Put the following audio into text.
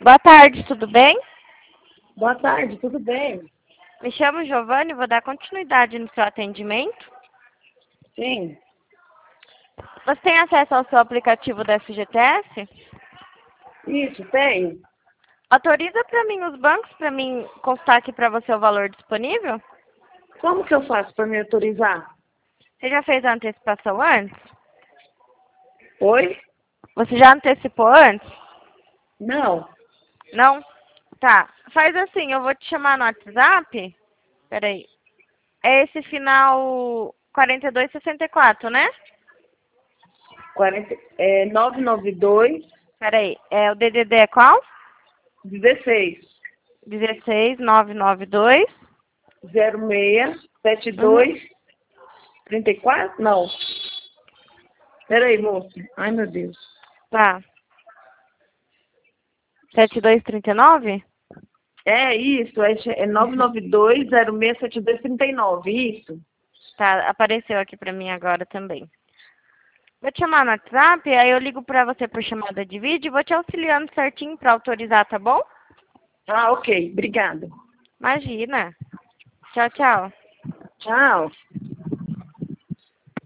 Boa tarde, tudo bem? Boa tarde, tudo bem? Me chamo Giovanni, vou dar continuidade no seu atendimento. Sim. Você tem acesso ao seu aplicativo da FGTS? Isso, tenho. Autoriza para mim os bancos, para mim constar aqui para você o valor disponível? Como que eu faço para me autorizar? Você já fez a antecipação antes? Oi? Você já antecipou antes? Não. Não? Tá. Faz assim, eu vou te chamar no WhatsApp. Peraí. É esse final 4264, né? 992 Peraí. É, o DDD é qual? 16 16992. 06 Uhum. 72 34? Não. Peraí, moça. Ai, meu Deus. Tá. 7239? É isso, é 992 06 72 39, isso. Tá, apareceu aqui pra mim agora também. Vou te chamar no WhatsApp, aí eu ligo pra você por chamada de vídeo e vou te auxiliando certinho pra autorizar, tá bom? Ah, ok. Obrigada. Imagina. Tchau, tchau. Tchau.